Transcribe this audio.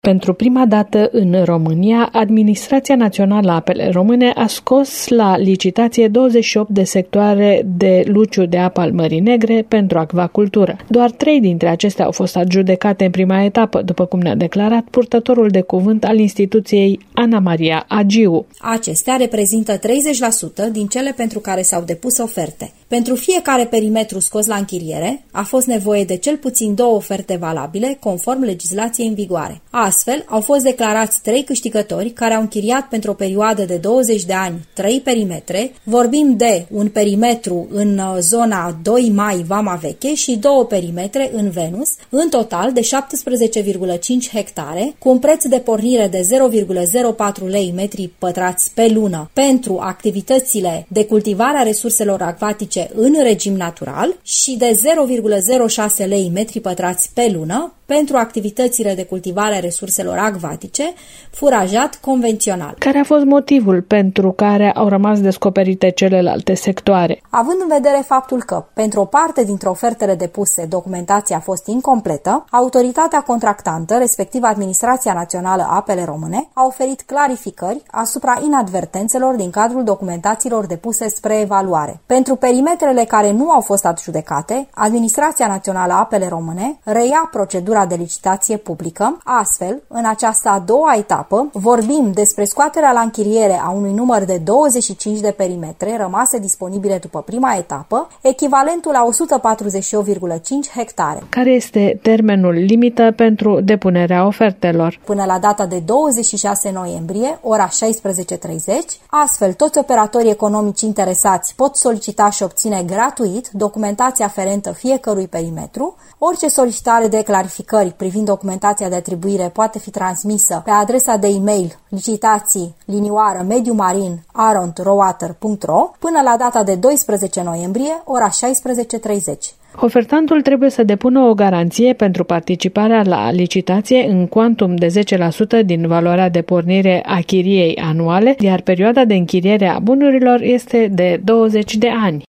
Pentru prima dată în România, Administrația Națională a Apele Române a scos la licitație 28 de sectoare de luciu de apă al Mării Negre pentru acvacultură. Doar 3 dintre acestea au fost adjudecate în prima etapă, după cum ne-a declarat purtătorul de cuvânt al instituției Ana Maria Agiu. Acestea reprezintă 30% din cele pentru care s-au depus oferte. Pentru fiecare perimetru scos la închiriere, a fost nevoie de cel puțin 2 oferte valabile, conform legislației în vigoare. Astfel, au fost declarați 3 câștigători care au închiriat pentru o perioadă de 20 de ani 3 perimetre. Vorbim de un perimetru în zona 2 Mai Vama Veche și 2 perimetre în Venus, în total de 17,5 hectare, cu un preț de pornire de 0,04 lei metri pătrați pe lună pentru activitățile de cultivare a resurselor acvatice în regim natural și de 0,06 lei metri pătrați pe lună pentru activitățile de cultivare a resurselor acvatice, furajat convențional. Care a fost motivul pentru care au rămas descoperite celelalte sectoare? Având în vedere faptul că, pentru o parte dintre ofertele depuse, documentația a fost incompletă, autoritatea contractantă, respectiv Administrația Națională a Apele Române, a oferit clarificări asupra inadvertențelor din cadrul documentațiilor depuse spre evaluare. Pentru perimetrele care nu au fost adjudecate, Administrația Națională a Apele Române reia procedura de licitație publică. Astfel, în această a doua etapă, vorbim despre scoaterea la închiriere a unui număr de 25 de perimetre rămase disponibile după prima etapă, echivalentul la 148,5 hectare. Care este termenul limită pentru depunerea ofertelor? Până la data de 26 noiembrie, ora 16:30, astfel toți operatorii economici interesați pot solicita și obține gratuit documentația aferentă fiecărui perimetru. Orice solicitare de clarificări privind documentația de atribuire poate fi transmisă pe adresa de e-mail licitații_marin@rowater.ro până la data de 12 noiembrie, ora 16:30. Ofertantul trebuie să depună o garanție pentru participarea la licitație în cuantum de 10% din valoarea de pornire a chiriei anuale, iar perioada de închiriere a bunurilor este de 20 de ani.